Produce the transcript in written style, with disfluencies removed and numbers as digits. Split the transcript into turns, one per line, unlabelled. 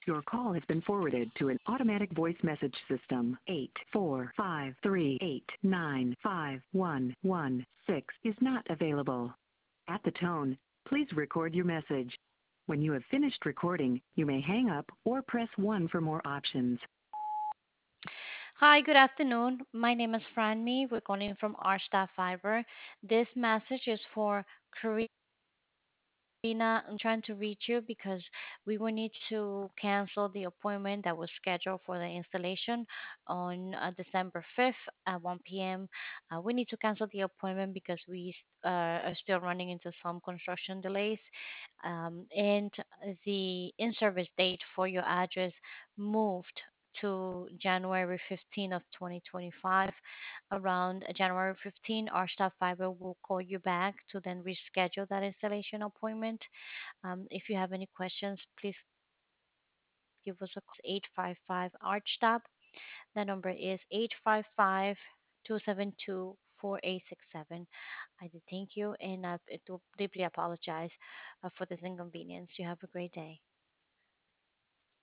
Your call has been forwarded to an automatic voice message system. 84538955116 is not available. At the tone, please record your message. When you have finished recording, you may hang up or press 1 for more options.
Hi, good afternoon. My name is Franmi. We're calling from our staff fiber. This message is for Karina. I'm trying to reach you because we will need to cancel the appointment that was scheduled for the installation on December 5th at 1 p.m. We need to cancel the appointment because we are still running into some construction delays. And the in-service date for your address moved to January 15 of 2025. Around January 15, our staff fiber will call you back to then reschedule that installation appointment. If you have any questions, please give us a call. 855 ArchStop. The number is 855 272 4867. I did thank you and I do deeply apologize for this inconvenience. You have a great day.